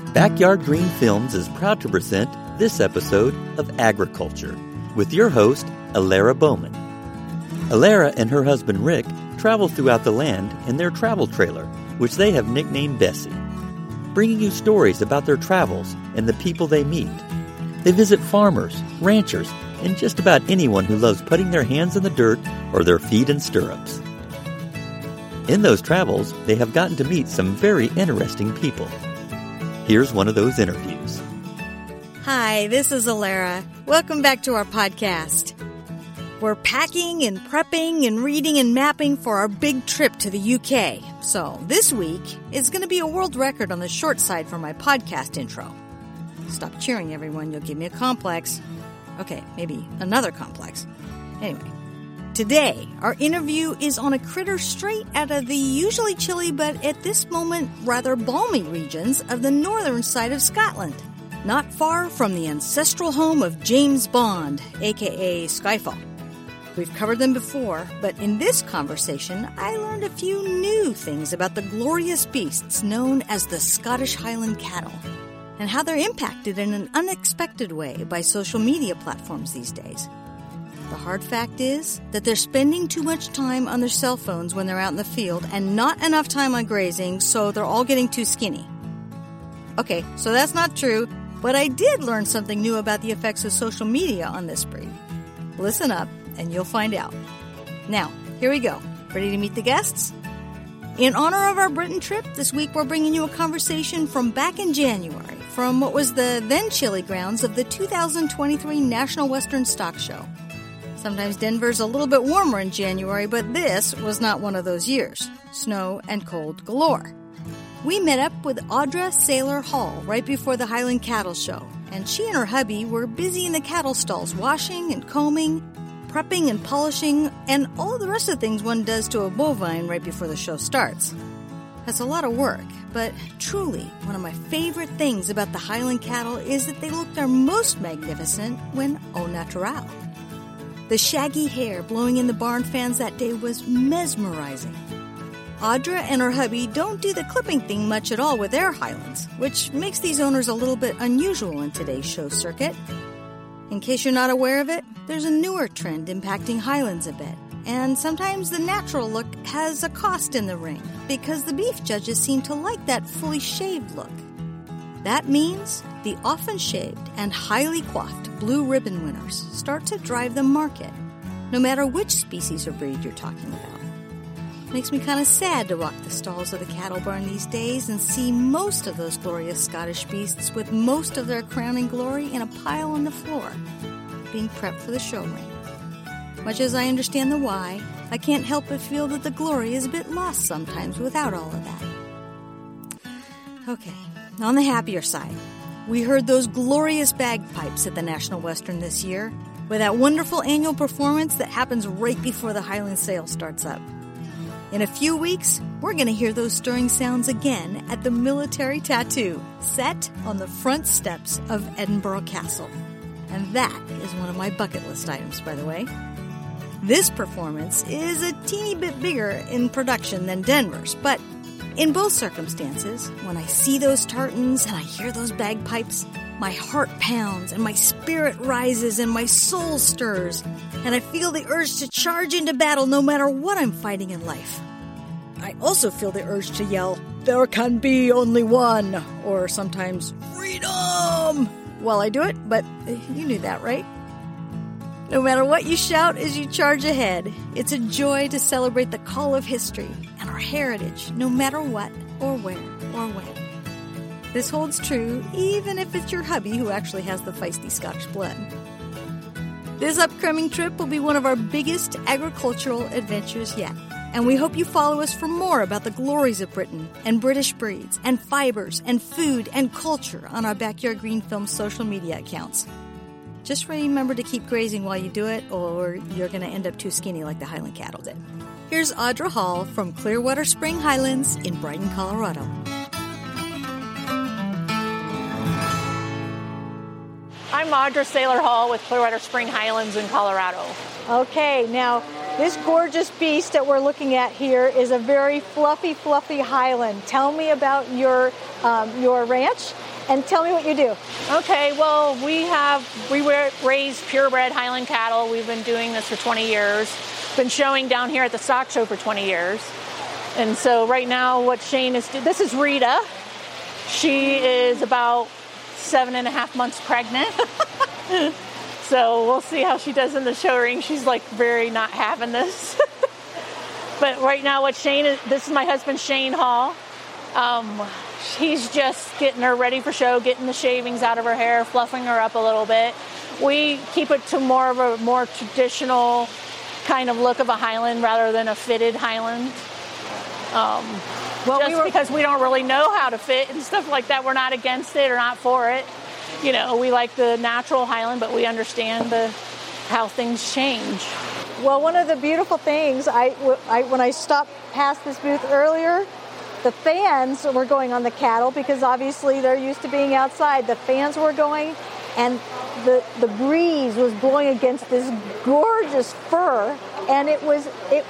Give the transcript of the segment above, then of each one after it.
Backyard Green Films is proud to present this episode of Agriculture with your host, Alara Bowman. Alara and her husband Rick travel throughout the land in their travel trailer, which they have nicknamed Bessie, bringing you stories about their travels and the people they meet. They visit farmers, ranchers, and just about anyone who loves putting their hands in the dirt or their feet in stirrups. In those travels, they have gotten to meet some very interesting people. Here's one of those interviews. Hi, this is Alara. Welcome back to our podcast. We're packing and prepping and reading and mapping for our big trip to the UK. So this week is going to be a world record on the short side for my podcast intro. Stop cheering, everyone. You'll give me a complex. Okay, maybe another complex. Anyway, today our interview is on a critter straight out of the usually chilly but at this moment rather balmy regions of the northern side of Scotland, not far from the ancestral home of James Bond, aka Skyfall. We've covered them before, but in this conversation, I learned a few new things about the glorious beasts known as the Scottish Highland cattle, and how they're impacted in an unexpected way by social media platforms these days. The hard fact is that they're spending too much time on their cell phones when they're out in the field and not enough time on grazing, so they're all getting too skinny. Okay, so that's not true, but I did learn something new about the effects of social media on this breed. Listen up, and you'll find out. Now, here we go. Ready to meet the guests? In honor of our Britain trip, this week we're bringing you a conversation from back in January, from what was the then chilly grounds of the 2023 National Western Stock Show. Sometimes Denver's a little bit warmer in January, but this was not one of those years. Snow and cold galore. We met up with Audra Saylor Hall right before the Highland Cattle Show, and she and her hubby were busy in the cattle stalls washing and combing, prepping and polishing, and all the rest of the things one does to a bovine right before the show starts. That's a lot of work, but truly, one of my favorite things about the Highland cattle is that they look their most magnificent when au naturel. The shaggy hair blowing in the barn fans that day was mesmerizing. Audra and her hubby don't do the clipping thing much at all with their Highlands, which makes these owners a little bit unusual in today's show circuit. In case you're not aware of it, there's a newer trend impacting Highlands a bit, and sometimes the natural look has a cost in the ring because the beef judges seem to like that fully shaved look. That means the often shaved and highly coiffed blue ribbon winners start to drive the market, no matter which species or breed you're talking about. Makes me kind of sad to walk the stalls of the cattle barn these days and see most of those glorious Scottish beasts with most of their crowning glory in a pile on the floor, being prepped for the show ring. Much as I understand the why, I can't help but feel that the glory is a bit lost sometimes without all of that. Okay, on the happier side, we heard those glorious bagpipes at the National Western this year, with that wonderful annual performance that happens right before the Highland sale starts up. In a few weeks, we're going to hear those stirring sounds again at the Military Tattoo, set on the front steps of Edinburgh Castle. And that is one of my bucket list items, by the way. This performance is a teeny bit bigger in production than Denver's, but in both circumstances, when I see those tartans and I hear those bagpipes, my heart pounds and my spirit rises and my soul stirs, and I feel the urge to charge into battle no matter what I'm fighting in life. I also feel the urge to yell, "There can be only one," or sometimes, "Freedom!" while I do it, but you knew that, right? No matter what you shout as you charge ahead, it's a joy to celebrate the call of history and our heritage, no matter what or where or when. This holds true even if it's your hubby who actually has the feisty Scottish blood. This upcoming trip will be one of our biggest agricultural adventures yet, and we hope you follow us for more about the glories of Britain and British breeds and fibers and food and culture on our Backyard Green Film social media accounts. Just remember to keep grazing while you do it, or you're going to end up too skinny like the Highland cattle did. Here's Audra Hall from Clearwater Spring Highlands in Brighton, Colorado. I'm Audra Saylor Hall with Clearwater Spring Highlands in Colorado. Okay, now this gorgeous beast that we're looking at here is a very fluffy Highland. Tell me about your ranch and tell me what you do. Okay, well, we raise purebred Highland cattle. We've been doing this for 20 years. Been showing down here at the stock show for 20 years. And so right now what Shane is doing, this is Rita. She is about 7.5 months pregnant. So we'll see how she does in the show ring. She's like very not having this. But right now what Shane is, this is my husband Shane Hall. He's just getting her ready for show, getting the shavings out of her hair, fluffing her up a little bit. We keep it to more of a more traditional kind of look of a Highland rather than a fitted Highland. Because we don't really know how to fit and stuff like that. We're not against it or not for it. You know, we like the natural Highland, but we understand how things change. Well, one of the beautiful things, when I stopped past this booth earlier, the fans were going on the cattle because obviously they're used to being outside. The fans were going, and the breeze was blowing against this gorgeous fur, and it was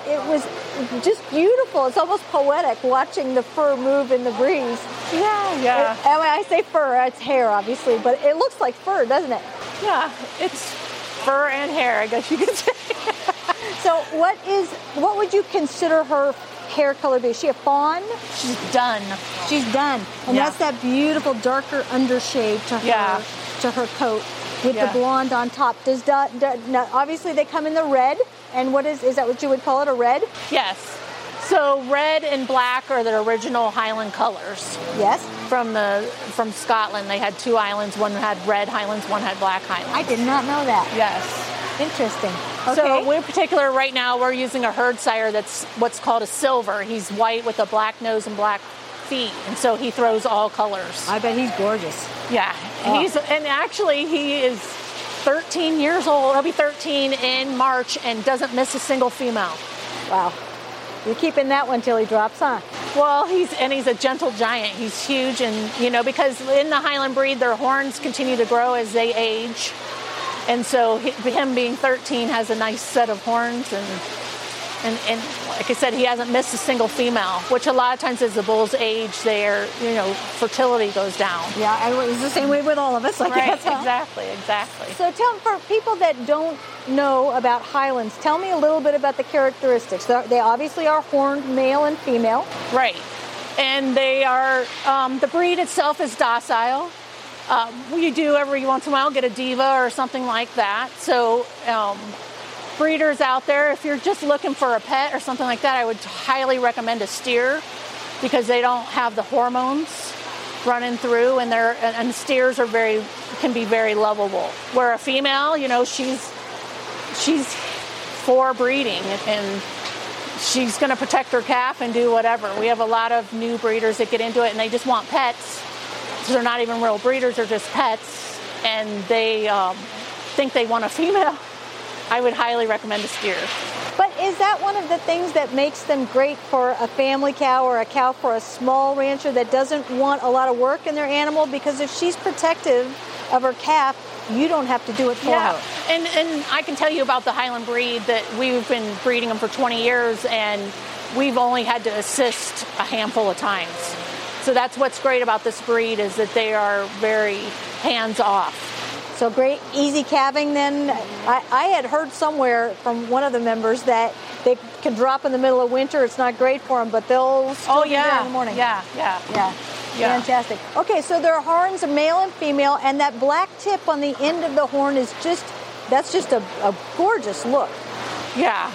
just beautiful. It's almost poetic watching the fur move in the breeze. Yeah. And when I say fur, it's hair, obviously, but it looks like fur, doesn't it? Yeah, it's fur and hair, I guess you could say. So what would you consider her hair color be? Is she a fawn? She's done. And that's that beautiful darker undershade to her coat with the blonde on top. Now, obviously they come in the red, and is that what you would call it, a red? Yes. So red and black are the original Highland colors. Yes. From Scotland. They had 2 islands. One had red Highlands, one had black Highlands. I did not know that. Yes. Interesting. Okay. So in particular, right now, we're using a herd sire that's what's called a silver. He's white with a black nose and black feet, and so he throws all colors. I bet he's gorgeous. Yeah. Oh. He is 13 years old. He'll be 13 in March and doesn't miss a single female. Wow. You're keeping that one till he drops, huh? Well, he's a gentle giant. He's huge, and because in the Highland breed, their horns continue to grow as they age. And so him being 13 has a nice set of horns, and like I said, he hasn't missed a single female, which a lot of times as the bulls age, their fertility goes down. Yeah, it's the same way with all of us, I guess. Huh? Exactly. So for people that don't know about Highlands, tell me a little bit about the characteristics. They obviously are horned male and female. Right. And they are, the breed itself is docile. We do every once in a while get a diva or something like that. So breeders out there, if you're just looking for a pet or something like that, I would highly recommend a steer because they don't have the hormones running through, and steers can be very lovable. Where a female, she's for breeding and she's going to protect her calf and do whatever. We have a lot of new breeders that get into it and they just want pets. So they're not even real breeders, they're just pets, and they think they want a female. I would highly recommend a steer. But is that one of the things that makes them great for a family cow or a cow for a small rancher that doesn't want a lot of work in their animal? Because if she's protective of her calf, you don't have to do it for her. And I can tell you about the Highland breed that we've been breeding them for 20 years, and we've only had to assist a handful of times. So that's what's great about this breed is that they are very hands-off. So great, easy calving then. I had heard somewhere from one of the members that they can drop in the middle of winter. It's not great for them, but they'll still be there in the morning. Yeah. Fantastic. Okay, so their horns are male and female, and that black tip on the end of the horn is that's just a gorgeous look. Yeah.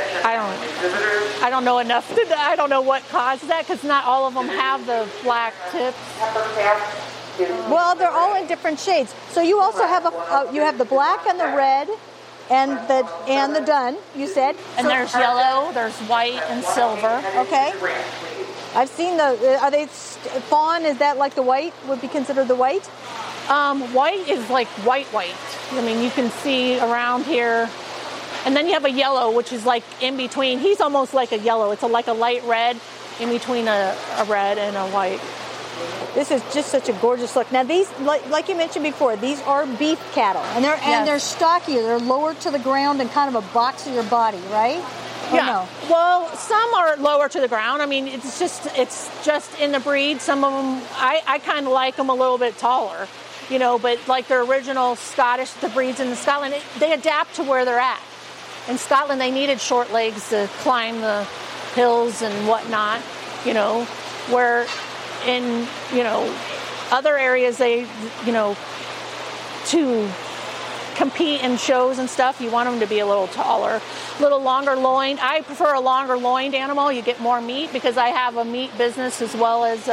I don't know enough. I don't know what causes that because not all of them have the black tips. Well, they're all in different shades. So you also have you have the black and the red, and the dun. You said. And there's yellow. There's white and silver. Okay. I've seen are they fawn? Is that like the white? Would be considered the white? White is like white. I mean, you can see around here. And then you have a yellow, which is like in between. He's almost like a yellow. It's like a light red in between a red and a white. This is just such a gorgeous look. Now these, like you mentioned before, these are beef cattle, and they're stockier. They're lower to the ground and kind of a boxier body, right? Or Yeah. no? Well, some are lower to the ground. I mean, it's just in the breed. Some of them, I kind of like them a little bit taller, but like the original Scottish, the breeds in Scotland, they adapt to where they're at. In Scotland, they needed short legs to climb the hills and whatnot, where in, other areas they, to compete in shows and stuff, you want them to be a little taller, a little longer loined. I prefer a longer loined animal. You get more meat because I have a meat business as well as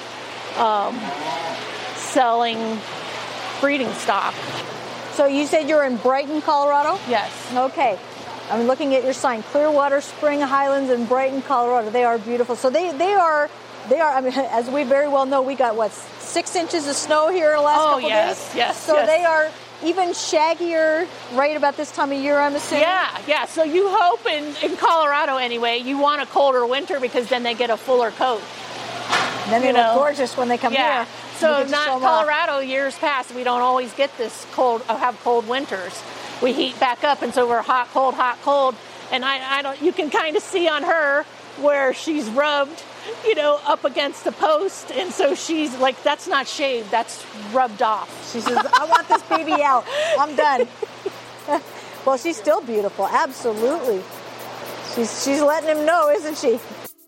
selling breeding stock. So you said you're in Brighton, Colorado? Yes. Okay. I'm looking at your sign, Clearwater Spring Highlands in Brighton, Colorado. They are beautiful. So they are, I mean, as we very well know, we got, 6 inches of snow here in the last couple days? Yes. So they are even shaggier right about this time of year, I'm assuming? Yeah. So you hope in Colorado anyway, you want a colder winter because then they get a fuller coat. And then they look gorgeous when they come here. So not Colorado, years past, we don't always get this cold, have cold winters. We heat back up, and so we're hot, cold. And I don't, you can kind of see on her where she's rubbed, up against the post. And so she's like, that's not shaved, that's rubbed off. She says, I want this baby out. I'm done. Well, she's still beautiful. Absolutely. She's letting him know, isn't she?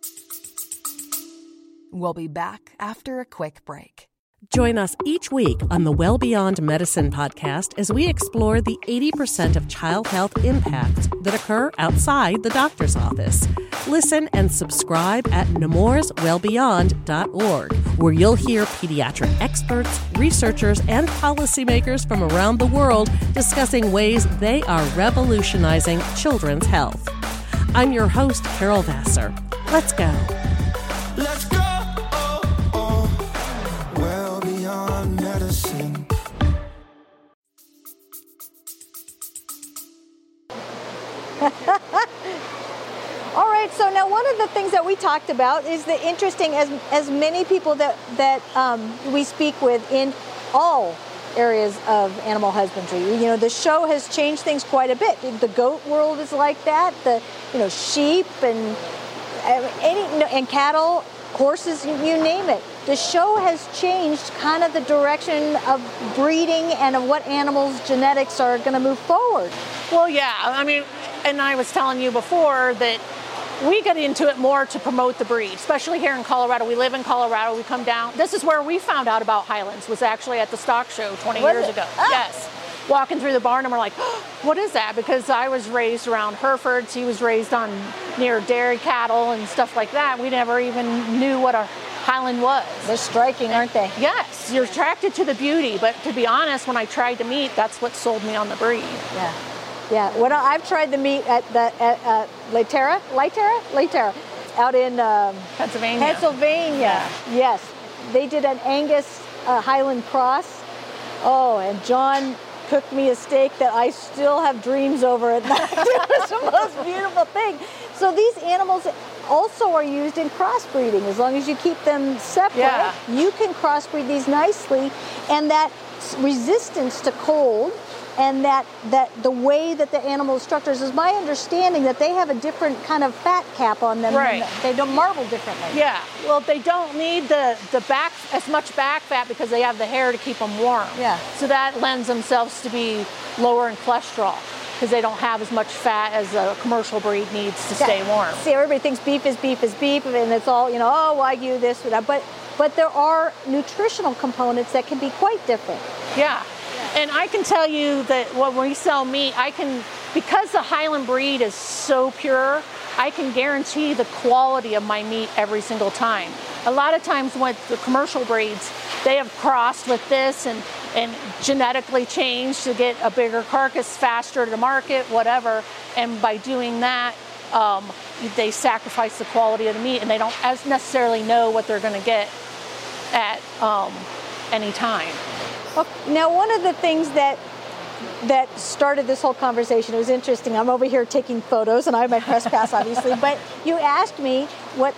We'll be back after a quick break. Join us each week on the Well Beyond Medicine podcast as we explore the 80% of child health impacts that occur outside the doctor's office. Listen and subscribe at nemourswellbeyond.org, where you'll hear pediatric experts, researchers, and policymakers from around the world discussing ways they are revolutionizing children's health. I'm your host, Carol Vassar. Let's go. Let's go. Well beyond medicine. All right, so now one of the things that we talked about is the interesting, as many people that we speak with in all areas of animal husbandry. The show has changed things quite a bit. The goat world is like that. The sheep and cattle, horses, you name it. The show has changed kind of the direction of breeding and of what animals' genetics are going to move forward. Well, yeah. I mean, and I was telling you before that we get into it more to promote the breed, especially here in Colorado. We live in Colorado. We come down. This is where we found out about Highlands, was actually at the stock show 20 years ago. Ah. Yes. Walking through the barn and we're like, oh, what is that? Because I was raised around Herefords. He was raised on near dairy cattle and stuff like that. We never even knew what a Highland was. They're striking, aren't they? Yes. You're attracted to the beauty. But to be honest, when I tried the meat, that's what sold me on the breed. Yeah. When I've tried the meat at Laterra, out in Pennsylvania. Yes, they did an Angus Highland cross. Oh, and John cooked me a steak that I still have dreams over at night. It was the most beautiful thing. So these animals also are used in crossbreeding. As long as you keep them separate, you can crossbreed these nicely, and that resistance to cold. And that the way that the animal is structured is my understanding that they have a different kind of fat cap on them. Right. They don't marble differently. Yeah. Well, they don't need the back as much back fat because they have the hair to keep them warm. Yeah. So that lends themselves to be lower in cholesterol because they don't have as much fat as a commercial breed needs to stay warm. See, everybody thinks beef is beef, and it's all Wagyu this or that. But there are nutritional components that can be quite different. Yeah. And I can tell you that when we sell meat, because the Highland breed is so pure, I can guarantee the quality of my meat every single time. A lot of times with the commercial breeds, they have crossed with this and genetically changed to get a bigger carcass faster to market, whatever. And by doing that, they sacrifice the quality of the meat, and they don't necessarily know what they're going to get at any time. Now, one of the things that started this whole conversation, it was interesting. I'm over here taking photos, and I have my press pass, obviously. But you asked me what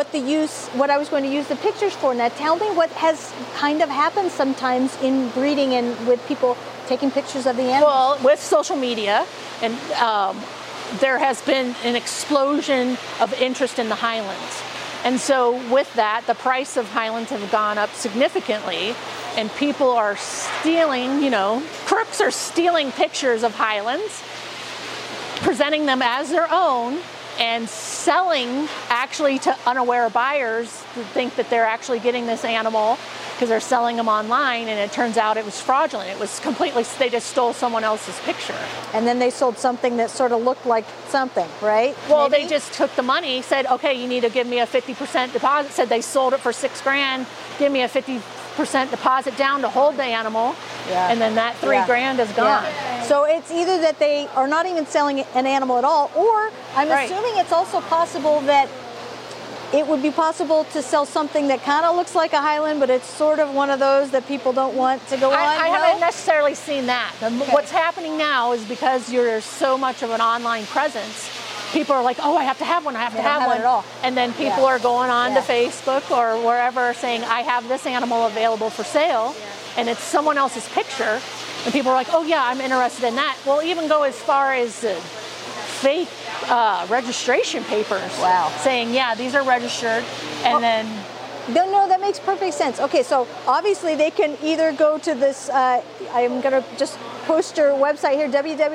I was going to use the pictures for. Now, tell me what has kind of happened sometimes in breeding and with people taking pictures of the animals. Well, with social media and there has been an explosion of interest in the Highlands. And so with that, the price of Highlands have gone up significantly, and people are stealing, crooks are stealing pictures of Highlands, presenting them as their own, and selling actually to unaware buyers who think that they're actually getting this animal because they're selling them online, and it turns out it was fraudulent. It was completely, they just stole someone else's picture. And then they sold something that sort of looked like something, right? Well, Maybe? they just took the money, said, okay, you need to give me a 50% deposit, said they sold it for $6,000, give me a 50% deposit down to hold the animal, and then that $3,000 is gone. Yeah. So it's either that they are not even selling an animal at all, or I'm assuming it's also possible that it would be possible to sell something that kind of looks like a Highland, but it's sort of one of those that people don't want to go on. I haven't necessarily seen that. What's happening now is because you're so much of an online presence, people are like, oh, I have to have one, I have to have one. At all. And then people are going on to Facebook or wherever saying, I have this animal available for sale, and it's someone else's picture. And people are like, oh, yeah, I'm interested in that. Well, even go as far as fake registration papers. Wow. Saying, yeah, these are registered. And then... No, that makes perfect sense. Okay, so obviously they can either go to this, I'm going to just post your website here,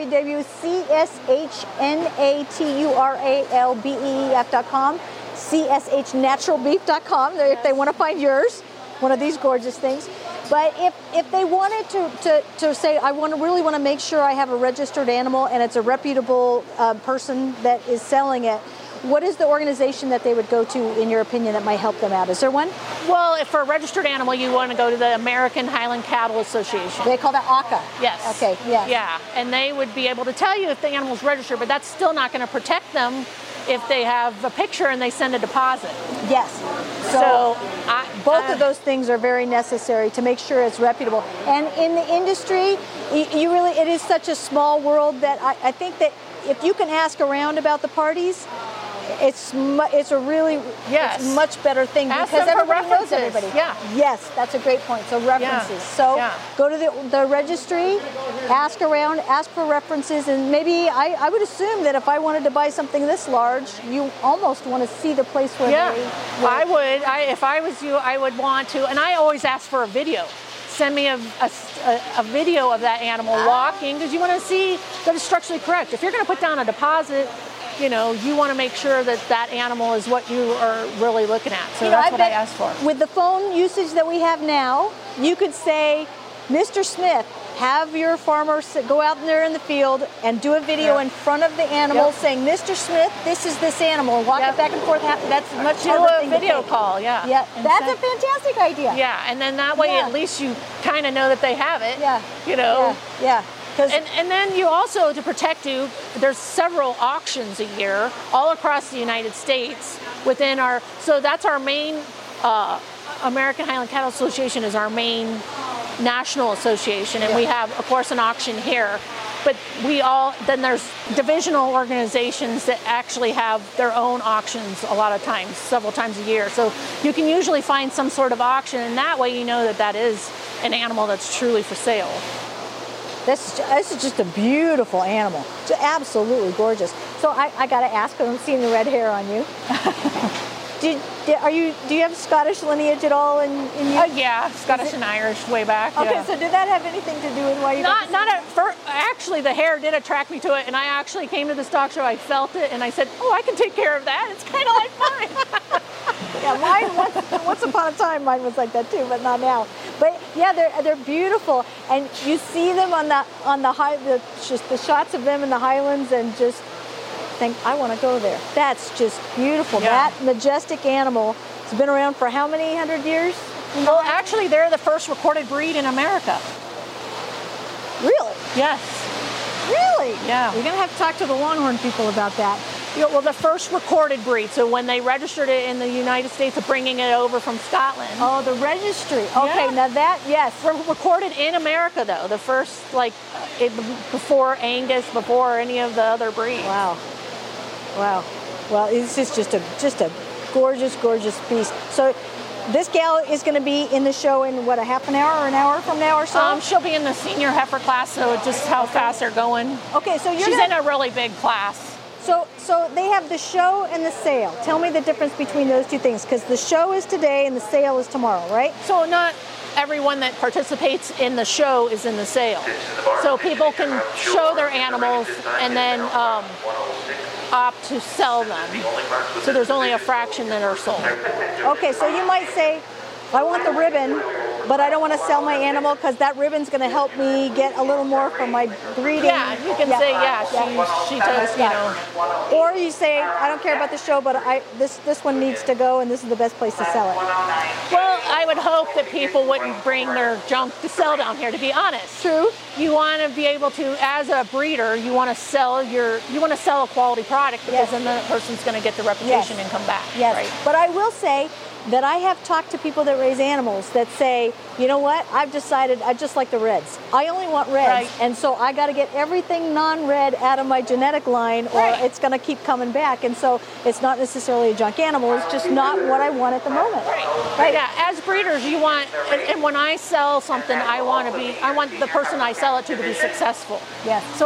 www.cshnaturalbeef.com, cshnaturalbeef.com, if they want to find yours, one of these gorgeous things. But if they wanted to say, I really want to make sure I have a registered animal and it's a reputable person that is selling it, what is the organization that they would go to, in your opinion, that might help them out? Is there one? Well, if for a registered animal, you want to go to the American Highland Cattle Association. They call that AHCA? Yes. Okay, yeah. Yeah, and they would be able to tell you if the animal's registered, but that's still not going to protect them if they have a picture and they send a deposit. Yes. So both of those things are very necessary to make sure it's reputable. And in the industry, it is such a small world that I think that if you can ask around about the parties, it's a really it's much better thing because everybody knows everybody. Yeah. Yes, that's a great point. So references. So go to the registry, ask around, ask for references, and maybe I would assume that if I wanted to buy something this large, you almost want to see the place where they were. I would. If I was you, I would want to, and I always ask for a video. Send me a video of that animal walking, because you want to see that it's structurally correct. If you're going to put down a deposit, you want to make sure that animal is what you are really looking at. So that's what I asked for. With the phone usage that we have now, you could say, Mr. Smith, have your farmer go out there in the field and do a video in front of the animal saying, Mr. Smith, this is this animal, and walk it back and forth. That's much harder thing to video take. call, Yeah, that's a fantastic idea. Yeah, and then that way at least you kind of know that they have it. Yeah. Yeah. And then you also, to protect you, there's several auctions a year all across the United States within so that's our main, American Highland Cattle Association is our main national association, and we have, of course, an auction here. But then there's divisional organizations that actually have their own auctions a lot of times, several times a year. So you can usually find some sort of auction, and that way you know that is an animal that's truly for sale. This is just a beautiful animal. Just absolutely gorgeous. So I got to ask, because I'm seeing the red hair on you. Do you have Scottish lineage at all in you? Yeah, Scottish and Irish way back. Okay, so did that have anything to do with why you not at first? Actually, the hair did attract me to it, and I actually came to the stock show. I felt it, and I said, "Oh, I can take care of that. It's kind of like mine." Yeah, mine once upon a time, mine was like that too, but not now. But yeah, they're beautiful, and you see them on the shots of them in the Highlands, and just think, I want to go there. That's just beautiful. Yeah. That majestic animal has been around for how many 100 years? Well, actually, they're the first recorded breed in America. Really? Yes. Really? Yeah. We're going to have to talk to the Longhorn people about that. Well, the first recorded breed. So when they registered it in the United States, of bringing it over from Scotland. Oh, the registry. Okay, now that, yes. Recorded in America, though. The first, before Angus, before any of the other breeds. Wow. Well, it's just a gorgeous, gorgeous beast. So this gal is going to be in the show in, a half an hour or an hour from now or so? She'll be in the senior heifer class, so just how fast they're going. Okay, so she's in a really big class. So they have the show and the sale. Tell me the difference between those two things, because the show is today and the sale is tomorrow, right? So not everyone that participates in the show is in the sale. So people can show their animals and then opt to sell them. So there's only a fraction that are sold. Okay, so you might say, I want the ribbon, but I don't want to sell my animal because that ribbon's going to help me get a little more from my breeding. Yeah, you can say, she does, you know. Or you say, I don't care about the show, but this one needs to go, and this is the best place to sell it. Well, I would hope that people wouldn't bring their junk to sell down here, to be honest. True. You want to be able to, as a breeder, you want to sell a quality product, because then the person's going to get the reputation and come back. Yes. Right? But I will say that I have talked to people that raise animals that say, you know what, I've decided I just like the reds. I only want reds, and so I got to get everything non-red out of my genetic line, or it's going to keep coming back. And so it's not necessarily a junk animal, it's just not what I want at the moment. Right. Yeah, as breeders, you want, and when I sell something, I want the person I sell it to be successful. Yes. So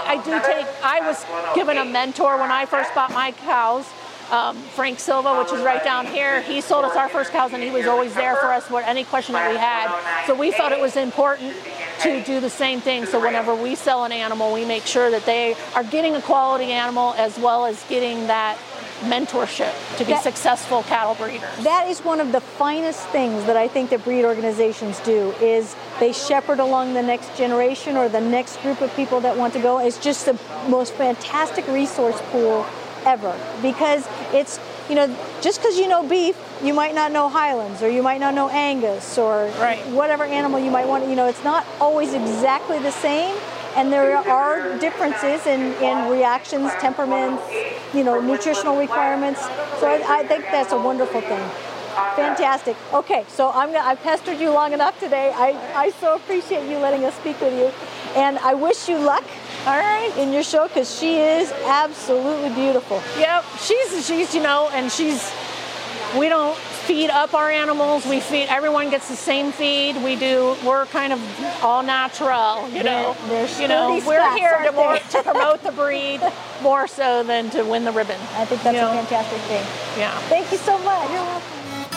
I was given a mentor when I first bought my cows. Frank Silva, which is right down here, he sold us our first cows, and he was always there for us with any question that we had. So we felt it was important to do the same thing. So whenever we sell an animal, we make sure that they are getting a quality animal as well as getting that mentorship to be successful cattle breeders. That is one of the finest things that I think that breed organizations do, is they shepherd along the next generation or the next group of people that want to go. It's just the most fantastic resource pool ever, because it's, you know, just because you know beef, you might not know Highlands, or you might not know Angus, or whatever animal you might want. You know, it's not always exactly the same, and there are differences in reactions, temperaments, you know, nutritional requirements. So I think that's a wonderful thing. Fantastic. Okay, so I've pestered you long enough today. I so appreciate you letting us speak with you, and I wish you luck. All right, in your show, because she is absolutely beautiful. Yep, she's you know, and we don't feed up our animals. Everyone gets the same feed. We're kind of all natural, you know. We're here to promote the breed more so than to win the ribbon. I think that's a fantastic thing. Yeah. Thank you so much. You're welcome.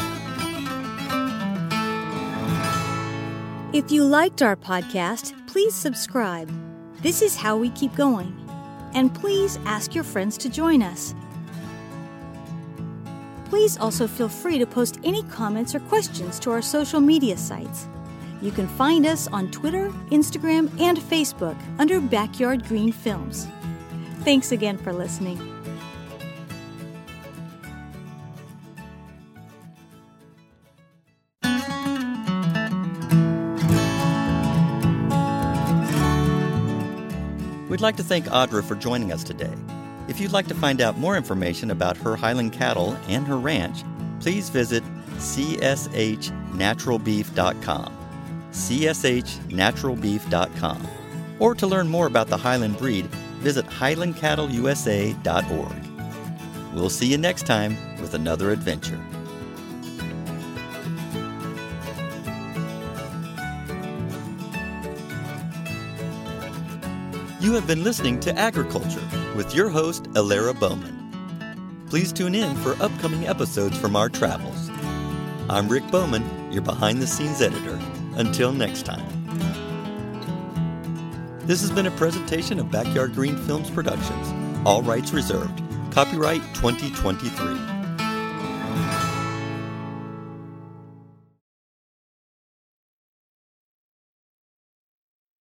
If you liked our podcast, please subscribe. This is how we keep going. And please ask your friends to join us. Please also feel free to post any comments or questions to our social media sites. You can find us on Twitter, Instagram, and Facebook under Backyard Green Films. Thanks again for listening. We'd like to thank Audra for joining us today. If you'd like to find out more information about her Highland cattle and her ranch, please visit cshnaturalbeef.com, cshnaturalbeef.com. Or to learn more about the Highland breed, visit highlandcattleusa.org. We'll see you next time with another adventure. You have been listening to Agriculture with your host, Alara Bowman. Please tune in for upcoming episodes from our travels. I'm Rick Bowman, your behind-the-scenes editor. Until next time. This has been a presentation of Backyard Green Films Productions. All rights reserved. Copyright 2023.